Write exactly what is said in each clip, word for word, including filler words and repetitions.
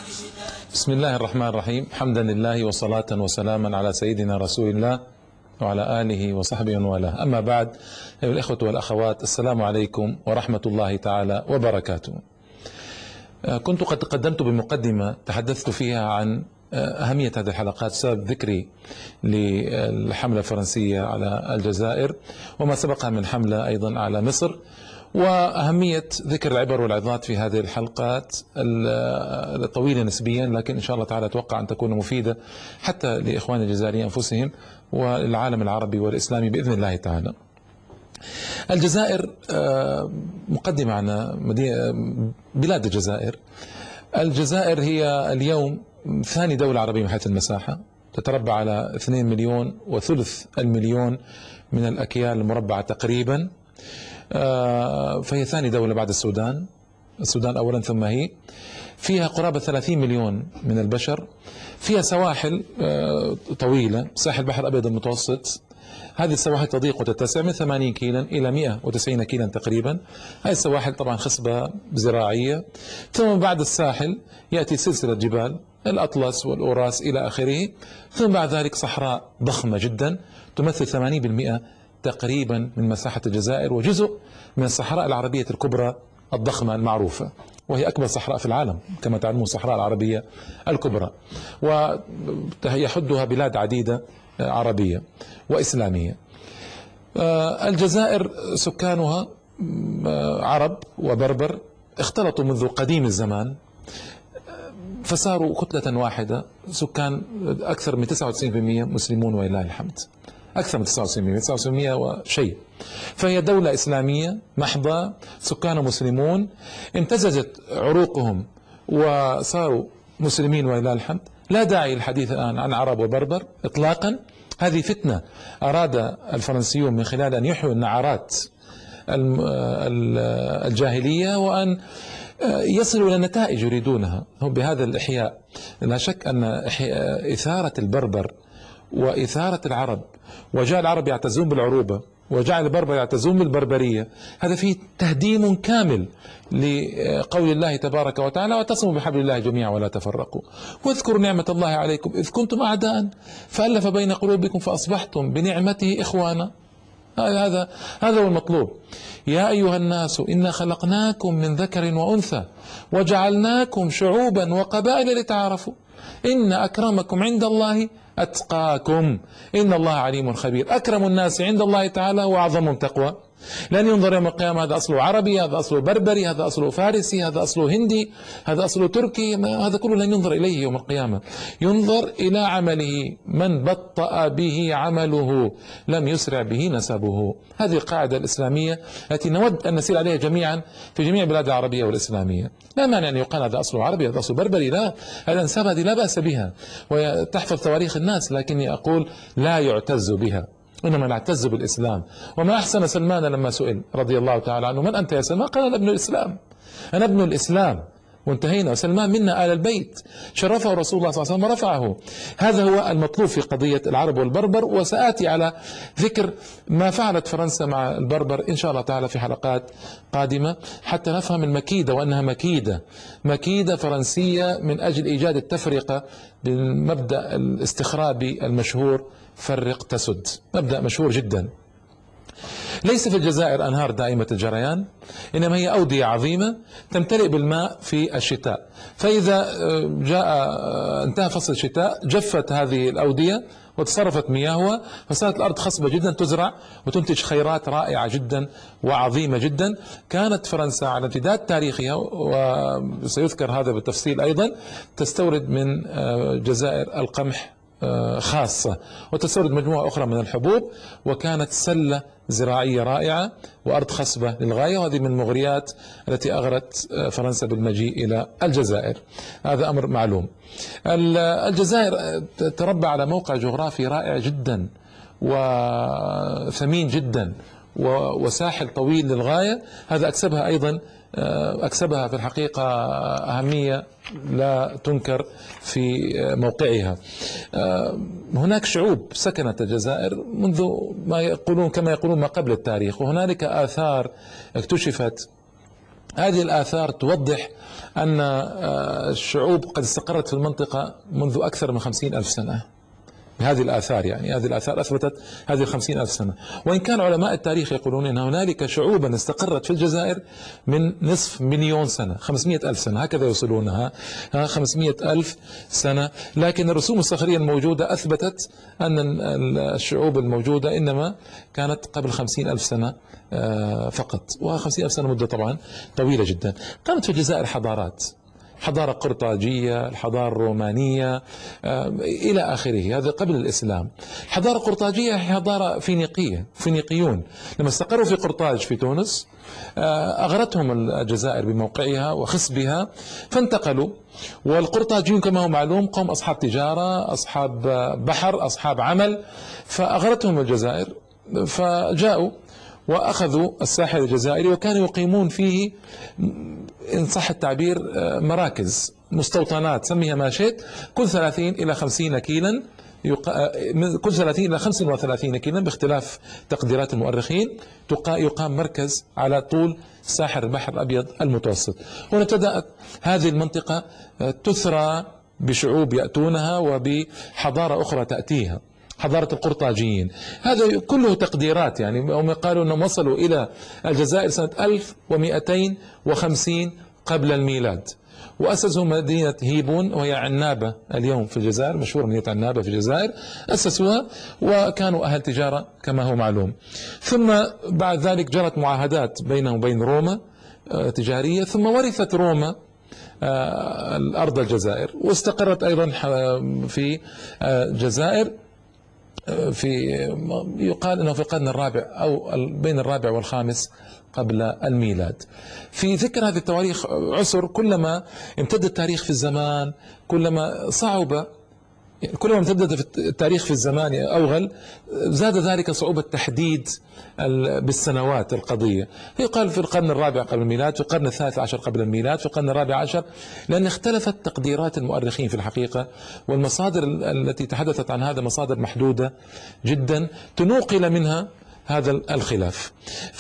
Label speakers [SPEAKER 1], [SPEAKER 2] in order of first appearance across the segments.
[SPEAKER 1] بسم الله الرحمن الرحيم. حمدا لله وصلاة وسلاما على سيدنا رسول الله وعلى آله وصحبه ومن والاه. أما بعد، أيها الإخوة والأخوات، السلام عليكم ورحمة الله تعالى وبركاته. كنت قد قدمت بمقدمة تحدثت فيها عن أهمية هذه الحلقات بسبب ذكري للحملة الفرنسية على الجزائر وما سبقها من حملة أيضا على مصر، وأهمية ذكر العبر والعظات في هذه الحلقات الطويلة نسبيا، لكن إن شاء الله تعالى أتوقع أن تكون مفيدة حتى لإخوان الجزائريين أنفسهم والعالم العربي والإسلامي بإذن الله تعالى. الجزائر مقدمة عن بلاد الجزائر. الجزائر هي اليوم ثاني دولة عربية من حيث المساحة، تتربع على اثنين مليون وثلث المليون من الأكيال المربعة تقريبا، فهي ثاني دولة بعد السودان. السودان أولا ثم هي. فيها قرابة ثلاثين مليون من البشر. فيها سواحل طويلة، ساحل البحر الأبيض المتوسط. هذه السواحل تضيق وتتسع من ثمانين كيلا إلى مئة وتسعين كيلا تقريبا. هذه السواحل طبعا خصبة زراعية. ثم بعد الساحل يأتي سلسلة جبال الأطلس والأوراس إلى آخره. ثم بعد ذلك صحراء ضخمة جدا تمثل ثمانين بالمئة تقريبا من مساحة الجزائر، وجزء من الصحراء العربية الكبرى الضخمة المعروفة، وهي أكبر صحراء في العالم كما تعلمون، الصحراء العربية الكبرى، ويحدها بلاد عديدة عربية وإسلامية. الجزائر سكانها عرب وبربر اختلطوا منذ قديم الزمان، فصاروا كتلة واحدة. سكان أكثر من تسعة وتسعين بالمئة مسلمون ولله الحمد، أكثر من تسعة وتسعين بالمئة، تسعة وتسعين بالمئة وشيء. فهي دولة إسلامية محضة، سكانها مسلمون، امتزجت عروقهم وصاروا مسلمين ولله الحمد. لا داعي للحديث الآن عن عرب وبربر إطلاقا. هذه فتنة أراد الفرنسيون من خلال أن يحيوا النعرات الجاهلية وأن يصلوا إلى نتائج يريدونها هم بهذا الإحياء. لا شك أن إثارة البربر وإثارة العرب، وجعل العرب يعتزون بالعروبة وجعل البربر يعتزون بالبربرية، هذا فيه تهديم كامل لقول الله تبارك وتعالى: واعتصموا بحبل الله جميعا ولا تفرقوا واذكروا نعمة الله عليكم إذ كنتم أعداء فألف بين قلوبكم فأصبحتم بنعمته إخوانا. هذا هذا هو المطلوب. يا أيها الناس إنا خلقناكم من ذكر وأنثى وجعلناكم شعوبا وقبائل لتعارفوا إن أكرمكم عند الله أتقاكم إن الله عليم خبير. أكرم الناس عند الله تعالى وأعظمهم تقوى. لن ينظر يوم القيامة هذا أصله عربي، هذا أصله بربري، هذا أصله فارسي، هذا أصله هندي، هذا أصله تركي، هذا كله لن ينظر إليه يوم القيامة. ينظر إلى عمله، من بطأ به عمله لم يسرع به نسبه. هذه القاعدة الإسلامية التي نود أن نسير عليها جميعا في جميع البلاد العربية والإسلامية. لا مانع أن يقال هذا أصله عربي، هذا أصله بربري، لا، هذا أنساب هذه لا بأس بها وتحفظ تواريخ الناس، لكني أقول لا يعتز بها، إنما نعتز بالإسلام. وما أحسن سلمان لما سئل رضي الله تعالى عنه: من أنت يا سلمان؟ قال: أنا ابن الإسلام، أنا ابن الإسلام، وانتهينا. وسلمان منا آل البيت، شرفه رسول الله صلى الله عليه وسلم ورفعه. هذا هو المطلوب في قضية العرب والبربر. وسآتي على ذكر ما فعلت فرنسا مع البربر إن شاء الله تعالى في حلقات قادمة حتى نفهم المكيدة، وأنها مكيدة مكيدة فرنسية من أجل إيجاد التفرقة بالمبدأ الاستخرابي المشهور: فرق تسد. مبدأ مشهور جدا. ليس في الجزائر أنهار دائمة الجريان، إنما هي أودية عظيمة تمتلئ بالماء في الشتاء، فإذا جاء انتهى فصل الشتاء جفت هذه الأودية وتصرفت مياهها، فصارت الأرض خصبة جدا تزرع وتنتج خيرات رائعة جدا وعظيمة جدا. كانت فرنسا على امتداد تاريخها، وسيذكر هذا بالتفصيل أيضا، تستورد من الجزائر القمح خاصة، وتستورد مجموعة أخرى من الحبوب، وكانت سلة زراعية رائعة وأرض خصبة للغاية. وهذه من المغريات التي أغرت فرنسا بالمجيء إلى الجزائر. هذا أمر معلوم. الجزائر تربع على موقع جغرافي رائع جدا وثمين جدا وساحل طويل للغاية. هذا أكسبها أيضا أكسبها في الحقيقة أهمية لا تنكر في موقعها. هناك شعوب سكنت الجزائر منذ ما يقولون كما يقولون ما قبل التاريخ، وهنالك آثار اكتشفت هذه الآثار توضح أن الشعوب قد استقرت في المنطقة منذ أكثر من خمسين ألف سنة. هذه الآثار يعني هذه الآثار أثبتت هذه الخمسين ألف سنة. وإن كان علماء التاريخ يقولون أن هنالك شعوبا استقرت في الجزائر من نصف مليون سنة، خمسمائة ألف سنة، هكذا يوصلونها، خمسمائة ألف سنة. لكن الرسوم الصخرية الموجودة أثبتت أن الشعوب الموجودة إنما كانت قبل خمسين ألف سنة فقط، وخمسين ألف سنة مدة طبعا طويلة جدا. كانت في الجزائر حضارات، حضارة قرطاجية، الحضارة الرومانية إلى آخره، هذا قبل الإسلام. الحضارة القرطاجية هي حضارة فينيقية، فينيقيون لما استقروا في قرطاج في تونس أغرتهم الجزائر بموقعها وخصبها فانتقلوا. والقرطاجيون كما هو معلوم قوم أصحاب تجارة، أصحاب بحر، أصحاب عمل، فأغرتهم الجزائر فجاءوا وأخذوا الساحل الجزائري وكانوا يقيمون فيه إن صح التعبير مراكز، مستوطنات، سميها ما شئت، كل ثلاثين إلى خمسين كيلا، كل ثلاثين إلى خمسة وثلاثين كيلا باختلاف تقديرات المؤرخين يقام مركز على طول ساحل البحر الأبيض المتوسط. هنا ابتدأت هذه المنطقة تثرى بشعوب يأتونها وبحضارة أخرى تأتيها، حضارة القرطاجيين. هذا كله تقديرات، يعني هم قالوا أنهم وصلوا إلى الجزائر سنة ألف ومئتين وخمسين قبل الميلاد، وأسسوا مدينة هيبون وهي عنابة اليوم في الجزائر، مشهورة مدينة عنابة في الجزائر، أسسوها وكانوا أهل تجارة كما هو معلوم. ثم بعد ذلك جرت معاهدات بينهم وبين روما تجارية، ثم ورثت روما الأرض الجزائر واستقرت أيضا في الجزائر في يقال أنه في القرن الرابع أو بين الرابع والخامس قبل الميلاد. في ذكر هذه التواريخ عسر، كلما امتد التاريخ في الزمان كلما صعب، كلما امتد في التاريخ في الزمان أوغل، زاد ذلك صعوبة تحديد بالسنوات القضية. يقال في القرن الرابع قبل الميلاد، في القرن الثالث عشر قبل الميلاد، في القرن الرابع عشر، لأن اختلفت تقديرات المؤرخين في الحقيقة، والمصادر التي تحدثت عن هذا مصادر محدودة جدا تنوقل منها هذا الخلاف.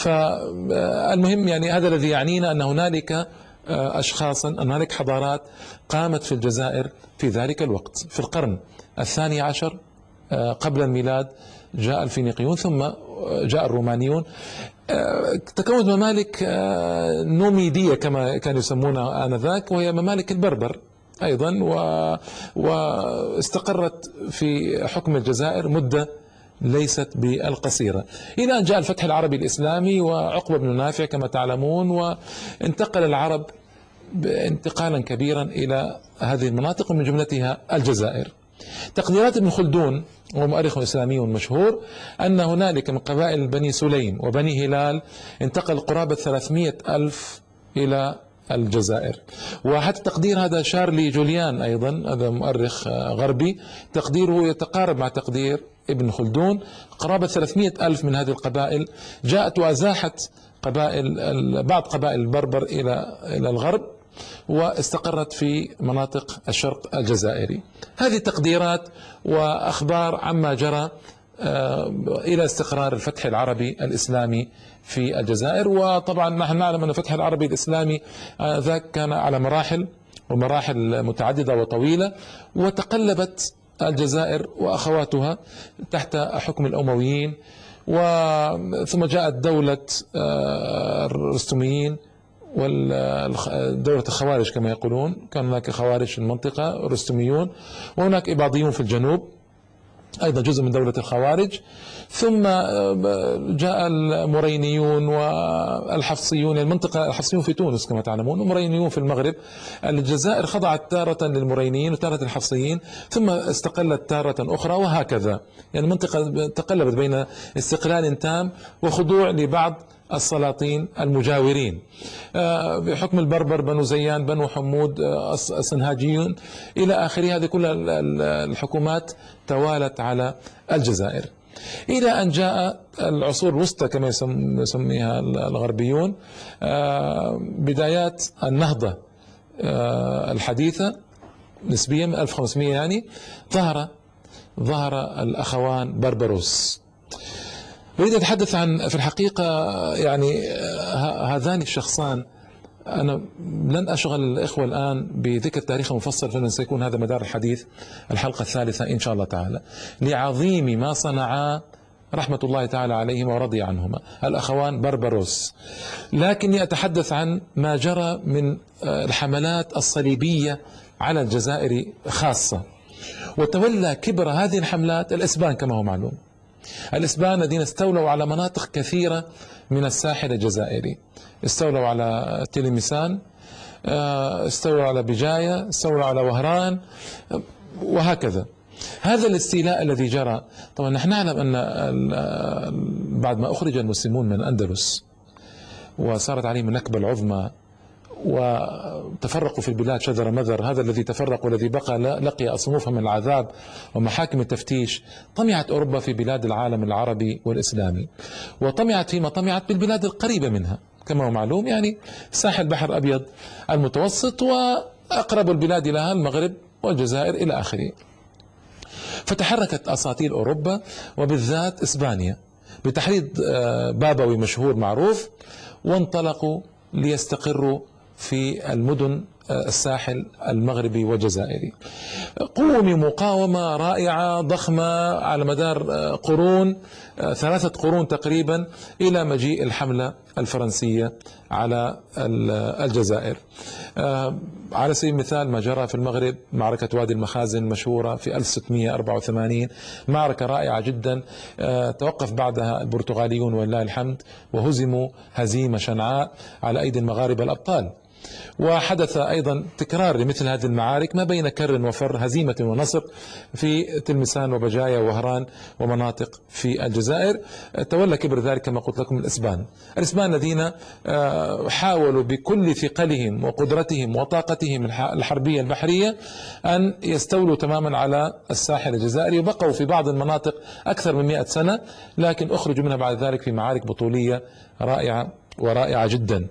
[SPEAKER 1] فالمهم يعني هذا الذي يعنينا أن هنالك أشخاصا، أن هنالك حضارات قامت في الجزائر في ذلك الوقت. في القرن الثاني عشر قبل الميلاد جاء الفينيقيون، ثم جاء الرومانيون، تكونت ممالك نوميدية كما كانوا يسمونها آنذاك، وهي ممالك البربر أيضا، واستقرت في حكم الجزائر مدة ليست بالقصيرة، إلى أن جاء الفتح العربي الإسلامي وعقبة بن نافع كما تعلمون، وانتقل العرب انتقالا كبيرا إلى هذه المناطق من جملتها الجزائر. تقديرات ابن خلدون وهو مؤرخ إسلامي مشهور أن هنالك من قبائل بني سليم وبني هلال انتقل قرابة ثلاثمائة ألف إلى الجزائر. وحتى تقدير هذا شارلي جوليان أيضا، هذا مؤرخ غربي، تقديره يتقارب مع تقدير ابن خلدون، قرابة ثلاثمائة ألف من هذه القبائل جاءت وأزاحت قبائل بعض قبائل البربر إلى إلى الغرب واستقرت في مناطق الشرق الجزائري. هذه تقديرات وأخبار عما جرى إلى استقرار الفتح العربي الإسلامي في الجزائر. وطبعا نحن نعلم أن الفتح العربي الإسلامي ذاك كان على مراحل ومراحل متعددة وطويلة، وتقلبت الجزائر وأخواتها تحت حكم الأمويين، وثم جاءت دولة الرستميين ودولة الخوارج كما يقولون، كان هناك خوارج في المنطقة رستميون، وهناك إباضيون في الجنوب أيضا جزء من دولة الخوارج، ثم جاء المرينيون والحفصيون، المنطقة الحفصيون في تونس كما تعلمون، ومرينيون في المغرب. الجزائر خضعت تارة للمرينيين وتارة للحفصيين، ثم استقلت تارة أخرى، وهكذا يعني المنطقة تقلبت بين استقلال تام وخضوع لبعض السلاطين المجاورين بحكم البربر، بنو زيان، بنو حمود، السنهاجيون إلى آخره. هذه كل الحكومات توالت على الجزائر إلى أن جاء العصور الوسطى كما يسميها الغربيون، بدايات النهضة الحديثة نسبيا من ألف وخمسمائة، يعني ظهر ظهر الأخوان بربروس. أريد أن أتحدث عن في الحقيقة يعني هذان الشخصان أنا لن أشغل الإخوة الآن بذكر تاريخ مفصل، فإنه سيكون هذا مدار الحديث الحلقة الثالثة إن شاء الله تعالى، لعظيم ما صنعا رحمة الله تعالى عليهما ورضي عنهما الأخوان بربروس. لكني أتحدث عن ما جرى من الحملات الصليبية على الجزائر خاصة. وتولى كبر هذه الحملات الإسبان كما هو معلوم، الإسبان الذين استولوا على مناطق كثيرة من الساحل الجزائري، استولوا على تلمسان، استولوا على بجاية، استولوا على وهران، وهكذا. هذا الاستيلاء الذي جرى، طبعا نحن نعلم أن بعد ما أخرج المسلمون من الأندلس وصارت عليهم النكبة العظمى وتفرقوا في البلاد شذر مذر، هذا الذي تفرق والذي بقى لقي أصنوفا من العذاب ومحاكم التفتيش. طمعت أوروبا في بلاد العالم العربي والإسلامي، وطمعت فيما طمعت بالبلاد القريبة منها كما هو معلوم، يعني ساحل بحر أبيض المتوسط وأقرب البلاد لها المغرب والجزائر إلى آخره. فتحركت أساطيل أوروبا وبالذات إسبانيا بتحريض بابوي مشهور معروف، وانطلقوا ليستقروا في المدن الساحل المغربي والجزائري. قوموا مقاومة رائعة ضخمة على مدار قرون، ثلاثة قرون تقريبا، إلى مجيء الحملة الفرنسية على الجزائر. على سبيل المثال ما جرى في المغرب، معركة وادي المخازن المشهورة في ألف وستمئة وأربعة وثمانين، معركة رائعة جدا توقف بعدها البرتغاليون ولله الحمد وهزموا هزيمة شنعاء على أيدي المغاربة الأبطال. وحدث أيضا تكرار لمثل هذه المعارك ما بين كر وفر، هزيمة ونصر في تلمسان وبجاية ووهران ومناطق في الجزائر. تولى كبر ذلك كما قلت لكم الإسبان، الإسبان الذين حاولوا بكل ثقلهم وقدرتهم وطاقتهم الحربية البحرية أن يستولوا تماما على الساحل الجزائري، وبقوا في بعض المناطق أكثر من مئة سنة، لكن أخرجوا منها بعد ذلك في معارك بطولية رائعة ورائعة جدا.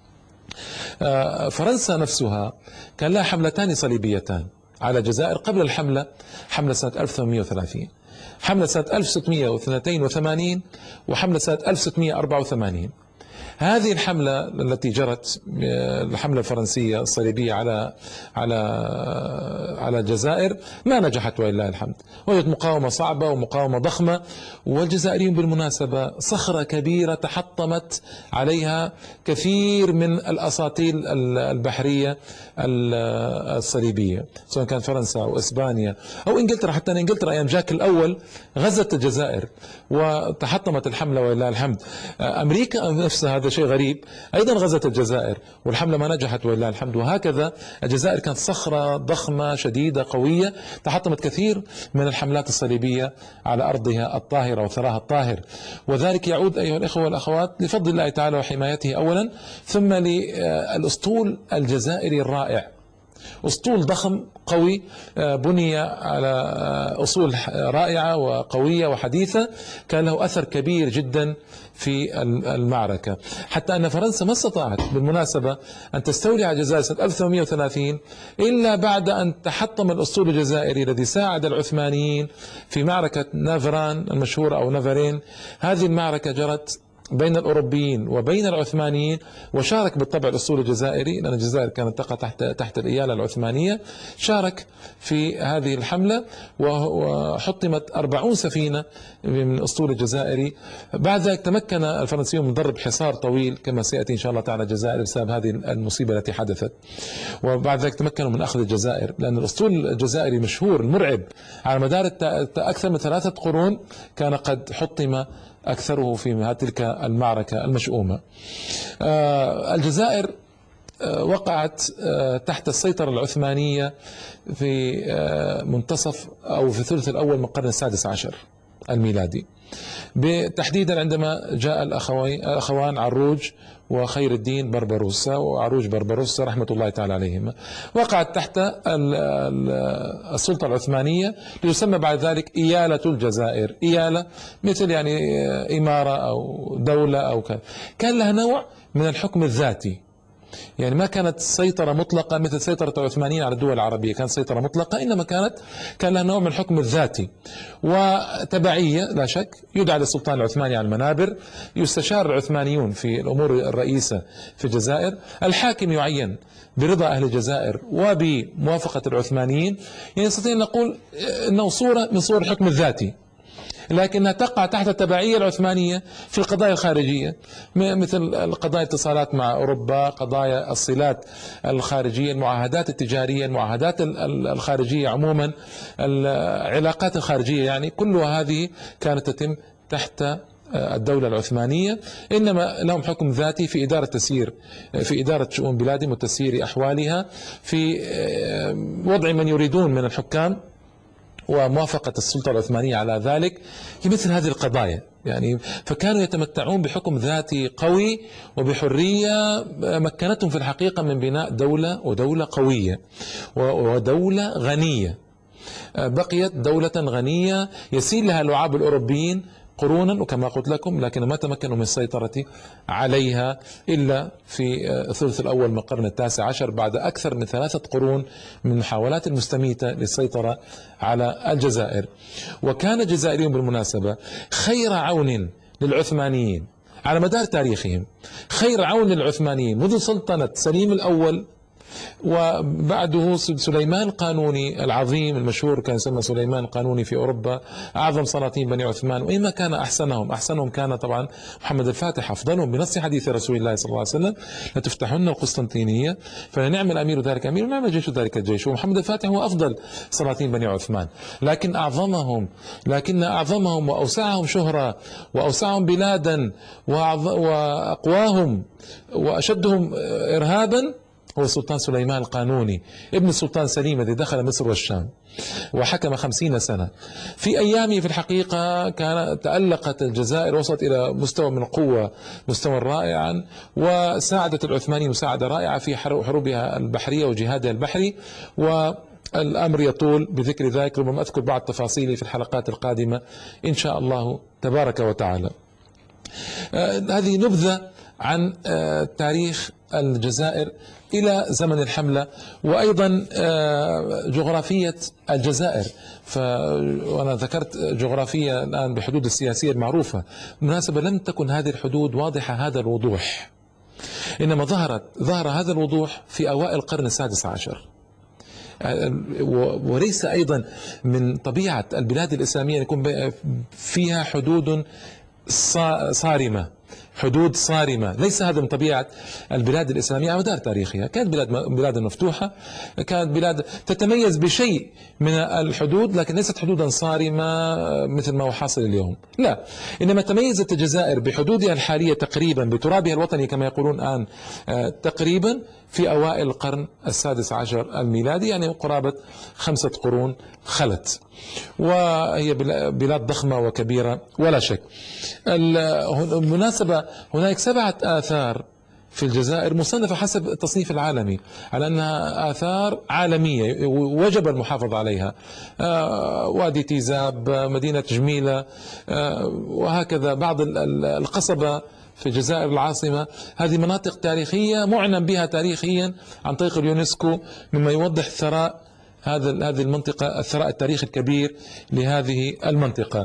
[SPEAKER 1] فرنسا نفسها كان لها حملتان صليبيتان على الجزائر قبل الحملة، حملة سنة ألف وثمانمئة وثلاثين، حملة سنة ألف وستمئة واثنين وثمانين، وحملة سنة ألف وستمئة وأربعة وثمانين. هذه الحملة التي جرت، الحملة الفرنسية الصليبية على على على الجزائر، ما نجحت ولله الحمد، وجدت مقاومة صعبة ومقاومة ضخمة. والجزائريون بالمناسبة صخرة كبيرة تحطمت عليها كثير من الأساطيل البحرية الصليبية، سواء كان فرنسا أو إسبانيا أو إنجلترا. حتى إنجلترا أيام جاك الأول غزت الجزائر وتحطمت الحملة ولله الحمد. أمريكا نفسها، هذا شيء غريب، أيضا غزت الجزائر والحملة ما نجحت ولله الحمد. وهكذا الجزائر كانت صخرة ضخمة شديدة قوية تحطمت كثير من الحملات الصليبية على أرضها الطاهرة وثراها الطاهر. وذلك يعود أيها الإخوة والأخوات لفضل الله تعالى وحمايته أولا، ثم للأسطول الجزائري الرائع، أسطول ضخم قوي بني على أصول رائعة وقوية وحديثة، كان له أثر كبير جدا في المعركة، حتى أن فرنسا ما استطاعت بالمناسبة أن تستولي على الجزائر سنة ألف وثمانمئة وثلاثين إلا بعد أن تحطم الأسطول الجزائري الذي ساعد العثمانيين في معركة نافران المشهورة أو نافرين. هذه المعركة جرت بين الأوروبيين وبين العثمانيين، وشارك بالطبع الأسطول الجزائري، لأن الجزائر كانت تقع تحت تحت الإيالة العثمانية، شارك في هذه الحملة وحطمت أربعون سفينة من الأسطول الجزائري. بعد ذلك تمكن الفرنسيون من ضرب حصار طويل كما سيأتي إن شاء الله تعالى الجزائر بسبب هذه المصيبة التي حدثت، وبعد ذلك تمكنوا من أخذ الجزائر، لأن الأسطول الجزائري المشهور المرعب على مدار أكثر من ثلاثة قرون كان قد حطم أكثره في تلك المعركة المشؤومة. الجزائر وقعت تحت السيطرة العثمانية في منتصف أو في الثلث الأول من القرن السادس عشر الميلادي، تحديدا عندما جاء الأخوان عروج وخير الدين بربروسا، وعروج بربروسا رحمة الله تعالى عليهما، وقعت تحت السلطة العثمانية، ليسمى بعد ذلك إيالة الجزائر. إيالة مثل يعني إمارة أو دولة أو كان, كان لها نوع من الحكم الذاتي، يعني ما كانت سيطرة مطلقة مثل سيطرة العثمانيين على الدول العربية، كانت سيطرة مطلقة، إنما كانت كان لها نوع من الحكم الذاتي وتبعية لا شك. يدعى للسلطان العثماني على المنابر، يستشار العثمانيون في الأمور الرئيسة في الجزائر، الحاكم يعين برضا أهل الجزائر وبموافقة العثمانيين. يعني نستطيع أن نقول أنه صورة من صور الحكم الذاتي، لكنها تقع تحت التبعية العثمانية في القضايا الخارجية، مثل قضايا الاتصالات مع أوروبا، قضايا الصلات الخارجية، المعاهدات التجارية، المعاهدات الخارجية عموما، العلاقات الخارجية، يعني كل هذه كانت تتم تحت الدولة العثمانية. إنما لهم حكم ذاتي في إدارة تسيير في إدارة شؤون بلادهم وتسيير أحوالها، في وضع من يريدون من الحكام وموافقة السلطة العثمانية على ذلك في مثل هذه القضايا. يعني فكانوا يتمتعون بحكم ذاتي قوي وبحرية مكنتهم في الحقيقة من بناء دولة، ودولة قوية ودولة غنية، بقيت دولة غنية يسيل لها لعاب الأوروبيين قرونا، وكما قلت لكم، لكن ما تمكنوا من السيطرة عليها إلا في الثلث الأول من القرن التاسع عشر، بعد أكثر من ثلاثة قرون من محاولات مستميتة للسيطرة على الجزائر. وكان الجزائريون بالمناسبة خير عون للعثمانيين على مدار تاريخهم، خير عون للعثمانيين منذ سلطنة سليم الأول، وبعده سليمان القانوني العظيم المشهور، كان يسمى سليمان القانوني في أوروبا، أعظم سلاطين بني عثمان، وإما كان أحسنهم أحسنهم كان طبعا محمد الفاتح أفضلهم بنص حديث رسول الله صلى الله عليه وسلم: لتفتحن القسطنطينية فلنعم الأمير ذلك أمير ونعم الجيش ذلك الجيش. ومحمد الفاتح هو أفضل سلاطين بني عثمان، لكن أعظمهم لكن أعظمهم وأوسعهم شهرة وأوسعهم بلادا وأقواهم وأشدهم إرهابا هو السلطان سليمان القانوني ابن السلطان سليم الذي دخل مصر والشام وحكم خمسين سنة. في أيامه في الحقيقة كان تألقت الجزائر، وصلت إلى مستوى من القوة، مستوى رائعا، وساعدت العثمانيين مساعدة رائعة في حروبها البحرية وجهادها البحري، والأمر يطول بذكر ذلك، ربما أذكر بعض تفاصيله في الحلقات القادمة إن شاء الله تبارك وتعالى. آه هذه نبذة عن آه تاريخ الجزائر إلى زمن الحملة، وأيضا جغرافية الجزائر. وأنا ذكرت جغرافية الآن بحدود السياسية المعروفة، بالمناسبة لم تكن هذه الحدود واضحة هذا الوضوح، إنما ظهرت ظهر هذا الوضوح في أوائل القرن السادس عشر. وليس أيضا من طبيعة البلاد الإسلامية أن يكون فيها حدود صارمة، حدود صارمة، ليس هذا من طبيعة البلاد الإسلامية على مدار تاريخها. كانت بلاد بلاد مفتوحة، كانت بلاد تتميز بشيء من الحدود، لكن ليست حدودا صارمة مثل ما هو حاصل اليوم، لا، إنما تميزت الجزائر بحدودها الحالية تقريبا، بترابها الوطني كما يقولون الآن تقريبا، في أوائل القرن السادس عشر الميلادي، يعني قرابة خمسة قرون خلت، وهي بلاد ضخمة وكبيرة ولا شك. بالمناسبة هناك سبعة آثار في الجزائر مصنفة حسب التصنيف العالمي على أنها آثار عالمية وجب المحافظة عليها: وادي تيزاب، مدينة جميلة، وهكذا بعض القصبة في الجزائر العاصمة. هذه مناطق تاريخية معلن بها تاريخيا عن طريق اليونسكو، مما يوضح ثراء هذا هذه المنطقة، الثراء التاريخي الكبير لهذه المنطقة.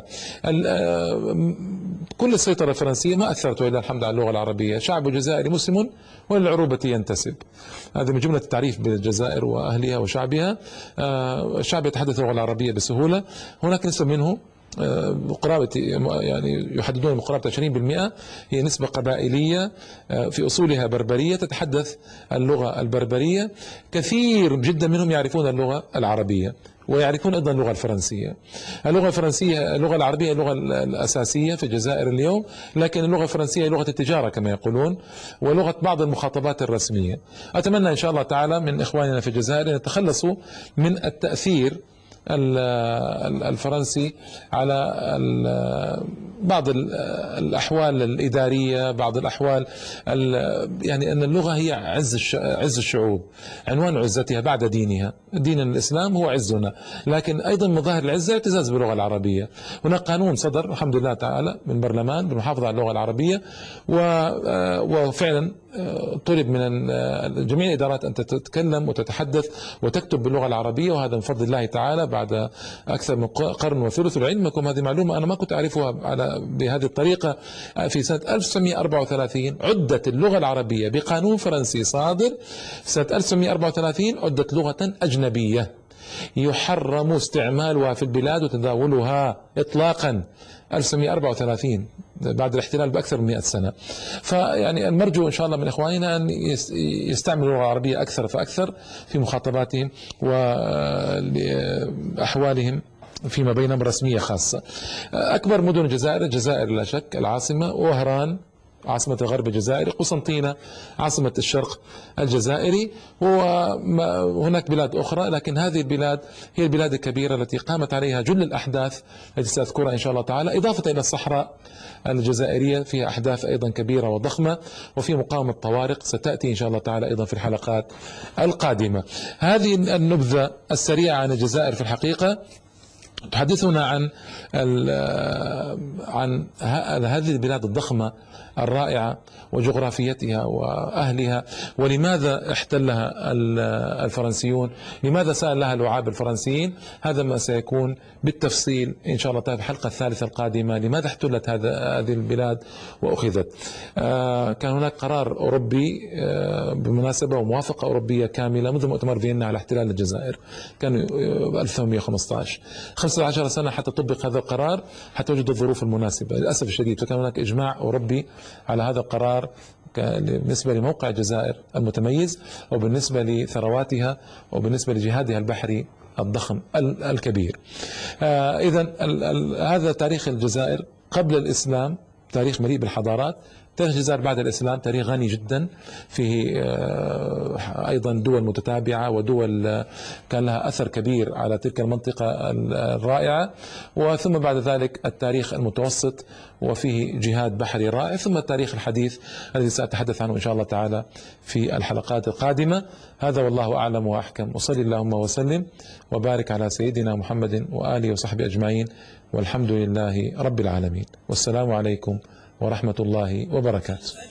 [SPEAKER 1] كل السيطرة الفرنسية ما أثرت إلا الحمد على اللغة العربية. شعب جزائري مسلم وللعروبة ينتسب، هذا من جملة التعريف بالجزائر وأهلها وشعبها. الشعب يتحدث اللغة العربية بسهولة، هناك نسبة منه قرابة يعني يحددون قرابة عشرين بالمئة هي نسبة قبائلية في أصولها بربرية تتحدث اللغة البربرية. كثير جدا منهم يعرفون اللغة العربية ويعرفون أيضا اللغة الفرنسية. اللغة الفرنسية اللغة العربية اللغة الأساسية في الجزائر اليوم، لكن اللغة الفرنسية لغة التجارة كما يقولون، ولغة بعض المخاطبات الرسمية. أتمنى إن شاء الله تعالى من إخواننا في الجزائر أن يتخلصوا من التأثير الفرنسي على بعض الأحوال الإدارية، بعض الأحوال يعني أن اللغة هي عز عز الشعوب، عنوان عزتها بعد دينها. دين الإسلام هو عزنا، لكن أيضا مظاهر العزة الاعتزاز باللغة العربية. هناك قانون صدر الحمد لله تعالى من برلمان بالمحافظة على اللغة العربية، وفعلا طلب من جميع الإدارات أن تتكلم وتتحدث وتكتب باللغة العربية، وهذا من فضل الله تعالى بعد أكثر من قرن وثلث. لعلمكم هذه معلومة أنا ما كنت أعرفها على بهذه الطريقة. في سنة ألف وتسعمئة وأربعة وثلاثين عدت اللغة العربية بقانون فرنسي صادر سنة ألف وتسعمئة وأربعة وثلاثين، عدت لغة أجنبية يحرم استعمالها في البلاد وتداولها إطلاقا. ألف وتسعمئة وأربعة وثلاثين بعد الاحتلال بأكثر من مئة سنة. فيعني المرجو إن شاء الله من إخواننا أن يستعملوا اللغة العربية أكثر فأكثر في مخاطباتهم وأحوالهم فيما بينهم رسمية خاصة. أكبر مدن الجزائر، الجزائر لا شك العاصمة، وهران عاصمة الغرب الجزائري، قسنطينة عاصمة الشرق الجزائري، وهناك بلاد أخرى، لكن هذه البلاد هي البلاد الكبيرة التي قامت عليها جل الأحداث التي سأذكرها إن شاء الله تعالى، إضافة إلى الصحراء الجزائرية فيها أحداث أيضا كبيرة وضخمة، وفي مقاومة طوارق ستأتي إن شاء الله تعالى أيضا في الحلقات القادمة. هذه النبذة السريعة عن الجزائر في الحقيقة تحدثنا عن عن هذه البلاد الضخمة الرائعة وجغرافيتها وأهلها، ولماذا احتلها الفرنسيون، لماذا سأل لها لعاب الفرنسيين. هذا ما سيكون بالتفصيل إن شاء الله تعالى في الحلقة الثالثة القادمة، لماذا احتلت هذه البلاد وأخذت. كان هناك قرار أوروبي بمناسبة وموافقة أوروبية كاملة منذ مؤتمر فيينا على احتلال الجزائر، كان ألف وثمانمئة وخمسة عشر، خمسة عشر سنة حتى طبق هذا القرار، حتى وجد الظروف المناسبة للأسف الشديد. فكان هناك إجماع أوروبي على هذا القرار بالنسبة لموقع الجزائر المتميز، وبالنسبة لثرواتها، وبالنسبة لجهادها البحري الضخم الكبير. إذن هذا تاريخ الجزائر قبل الإسلام، تاريخ مليء بالحضارات. تاريخ الجزائر بعد الإسلام تاريخ غني جدا، فيه أيضا دول متتابعة ودول كان لها أثر كبير على تلك المنطقة الرائعة، وثم بعد ذلك التاريخ المتوسط وفيه جهاد بحري رائع، ثم التاريخ الحديث الذي سأتحدث عنه إن شاء الله تعالى في الحلقات القادمة. هذا والله أعلم وأحكم، وصلي اللهم وسلم وبارك على سيدنا محمد وآله وصحبه أجمعين، والحمد لله رب العالمين، والسلام عليكم ورحمة الله وبركاته.